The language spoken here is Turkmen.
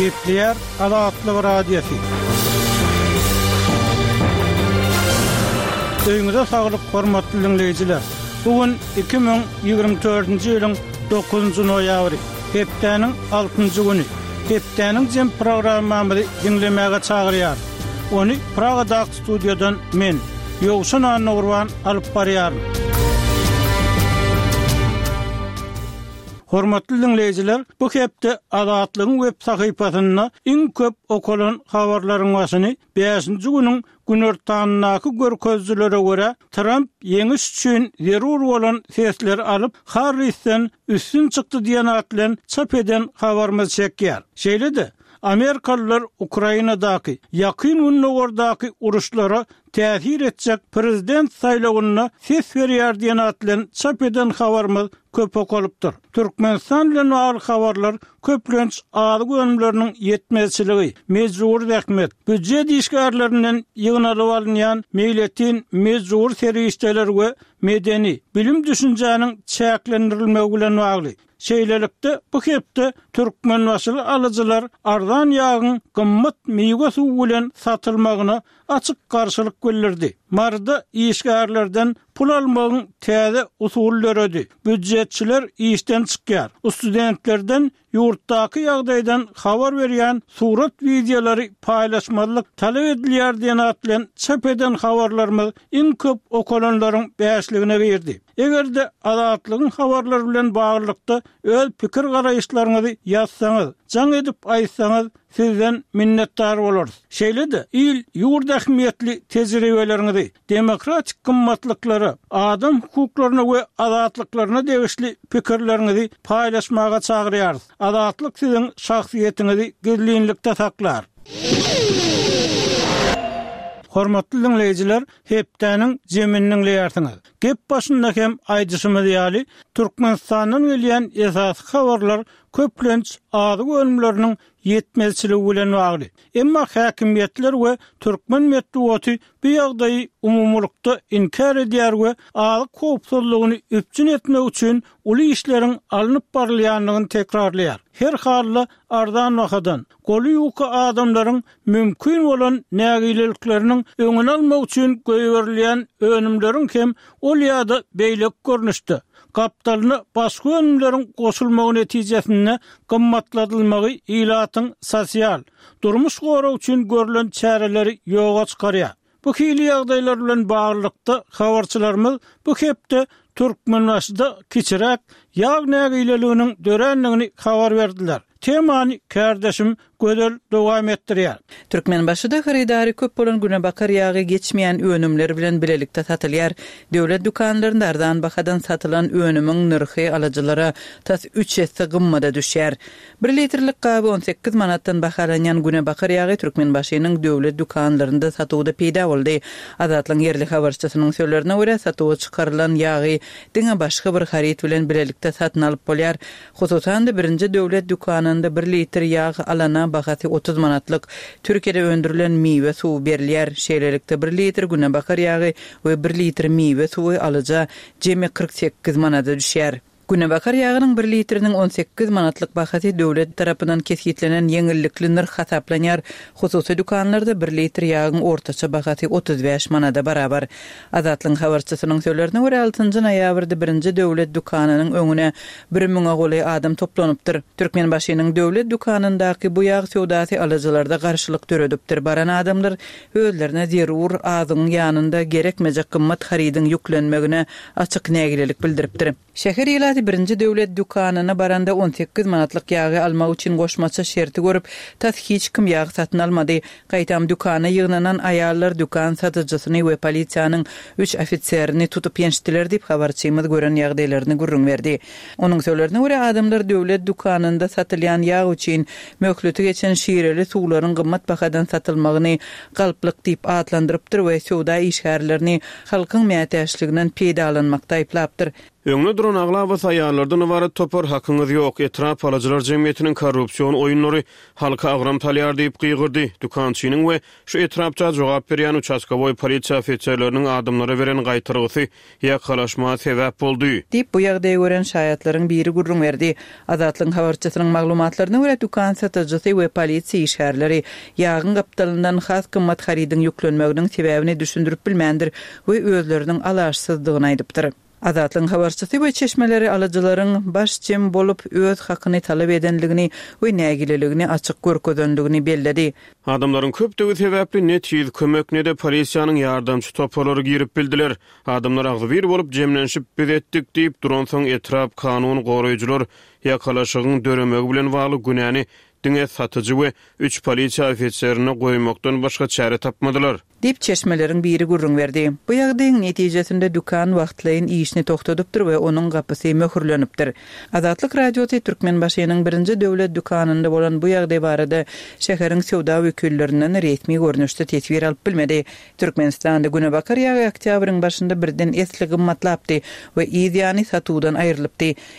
Kepler Alatlı Radyosu. Öňüňize saglyk, hormatly dinleýijiler. Bugün 2024-nji ýylyň 9-njy noýabry, hepdeniň 6-njy güni. Hepdeniň jem programmamy dinlemäge çagyrýar. Onu Pragada studiodan men, Ýogşan Anurwan alyp barýar. Hormatly dinleýijiler, bu hepde Adatlyň web sahypasyna iň köp okulan habarlaryň başyny 5-nji güniň günortanynaky görkezlere görä Trump ýeňiş üçin zerur bolan sesler alyp Harris'ten üstün çykdy diýen atlan çap eden habarymyz çekýär. Şeýle-de Amerikalılar Ukrainadaky ýakyn günnägordaky uruşlara täsir etjek prezident saýlawyna ses berýär diýen atlan çap eden habarymyz köp okulypdyr. Türkmenistan bilen bagly habarlar köplenç aly gönümleriniň ýetmezçiligi, mejbur rähmet, büdjet işgärlerinden ýygnalyp alynýan meýletin mejbur serişdeler we medeni bilim düşünjäniň çäklendirilmegi bilen bagly. Şeýlelikde bu hepde Türkmen wasyly alyjylar ardan ýagyň gymmat meýwe suwy bilen satylmagyna açyk garşylyk bildirdi. Marda işgärlerden pul almagyň täze usullary, büdjetçiler işden çykýar. Studentlerden ýurtdaky ýagdaýdan habar berýän surat videolary paýlaşmalyk talap edilýär diýen atlan çap eden habarlarymyz iň köp okulanlaryň bäşligine girdi. Egerde Adatlyň habarlary bilen baglykda öz pikir garaýşlaryňyzy ýazsaňyz, jaň edip aýtsaňyz sizden minnetdar boluruz. Şeýle-de il ýurda ähmiýetli tejribeleriňizi, demokratik gymmatlyklara, adam hukuklaryna we adatlyklaryna degişli pikirleriňizi paýlaşmaga çagyrýarys. Adatlyk siziň şahsiýetiňizi gizlinlikde saklar. Hormatly dinleýijiler, hepdeniň jeminiň leýärsiňiz. Gep başynda hem aýdyşymyz ýaly Türkmenistanyň gelýän esasy habarlar köplenç aly gönümleriniň ýetmezçiligi bilen bagly. Emma häkimiýetler we türkmen medeniýeti bu ýagdaýy umumlykda inkar edýär we aly kopsuzlygyny üpçün etmek üçin uly işleriň alınıp barylýanlygyny tekrarlaýar. Her hally ardan wagtdan goly ýuky adamlaryň mümkin bolan nägilelikleriniň öňüni almak üçin göýberilýän önümleriň hem ol ýa-da beýlek görnüşde kapitalyny başga önümleriň goşulmagy netijesinde gymmatladylmagy ilatyň sosial durmuş goraw üçin görülen çäreleri ýoga çykarýar. Bu hili ýagdaýlar bilen baglykda habarçylarymyz bu hepde Türkmen wasyda kiçirek ýag nägileliginiň dörenligini habar berdiler. Temany kardeşim gödel dowam etdirýär. Türkmen başyda haridary köp bolan günebakar ýagy geçmeýän önümler bilen bilelikde satylýar. Döwlet dukanlarynda ardan bahadan satylan önümiň nirhi alyjylara tas 3 esse gymmada düşýär. 1 litrlik gaby 18 manatdan bahalanýan günebakar ýagy Türkmen başynyň döwlet dukanlarynda satywda peýda boldy. Adatlyň yerli habarçysynyň sözlerine görä satywa çykarylan ýagy diňe başga bir harit bilen bilelikde satyn alyp bolýar. Hususan da 1-nji döwlet dukanynda 1 litr ýag alana bahasy 30 manatlyk Türkiýede öndürilen meýwe suwy berilýär. Şeýlelikde 1 litr günebakar ýagy we 1 litr meýwe suwy alyja jemi 48 manata düşýär. Günebakar ýagynyň 1 litriniň 18 manatlyk bahasy döwlet tarapyndan kesgitlenen ýeňillikli narh hasaplanýar. Hususy dukanlarda 1 litr ýagyň ortaça bahasy 35 manata barabar. Adatlyň habarçysynyň sözlerine görä 6-njy noýabrda 1-nji döwlet dukanynyň öňüne 1000 goly adam toplanypdyr. Türkmen başynyň döwlet dukanyndaky bu ýag sowdasy alyjylarda garşylyk töredipdir. Baran adamlar özlerine zerur azyň ýanynda gerekmejek gymmat haridiň ýüklenmegine açyk nägilelik bildiripdir. Şäher ýylady 1-nji döwlet dukanyna baranda 18 manatlyk ýagy almak üçin goşmaça şerti görüp tas hiç kim ýag satyn almady. Gaýtam dukana ýygnanan aýallar dukan satyjysyny we polisiýanyň 3 ofitserini tutup ýenişdiler diýip habarçymyz gören ýagdaýlaryny gurrun berdi. Onuň sözlerine görä adamlar döwlet dukanynda satylýan ýag üçin möhleti geçen şireli suwlaryň gymmat bahadan satylmagyny galplyk diýip atlandyrypdyr we sowda işgärlerini halkyň mätäçliginden peýdalanmakda aýplapdyr. Öňe duran aglabas aýallardan ibaret topar hakyňyz ýok. Etrap alıjylar jemgyýetiniň korrupsiýon oýunlary halka agram talýar diýip gygyrdy. Dukançynyň we şu etrapça jogap berýän участковой polisiýa ofitserleriniň adamlara beren gaýtyrgysy ýakalaşma sebäp boldy. Diýip bu ýagdaýy gören şaýatlaryň biri gurrun berdi. Azatlyň habarçysynyň maglumatlaryna görä dukan satyjysy we polisiýa işgärleri ýagyn gapdalyndan has kymmat haridiň ýüklenmeginiň sebäbini düşündirip bilmändir we özleriniň alaşsyzdygyny aýdypdyr. Azatlyň habarçysy we çeşmeleri alıjylaryň baş jem bolup öz hakyny talap edenligini we nägililigini açyk görkezdenligini belledi. Adamlaryň köpdigi sebäpli ne tiz kömek ne de polisiýanyň ýardamçy topalary girip bildiler. Adamlar agzybir bolup jemlenşip biz etdik diýip duran soň etrap kanun goraýjylar ýakalaşygyň döremegi bilen bagly günäni diňe satyjy we 3 polisiýa ofitserini goýmakdan başga çare tapmadylar. Dip çeşmeleriň biri gurrun berdi. Bu ýagdaýyň netijesinde dukan wagtlaýyn işini toktadypdyr we onuň gapysy möhürlenipdir. Azatlyk radiosy Türkmenbaşynyň birinji döwlet dukanynda bolan bu ýagdaý barada şäheriň sowda wekillerinden resmi görnüşde tesbir alyp bilmedi. Türkmenistanda Günebakar ýagy oktýabryň başynda birden esli gymmatlapdy we ýany satuwdan aýrylypdy.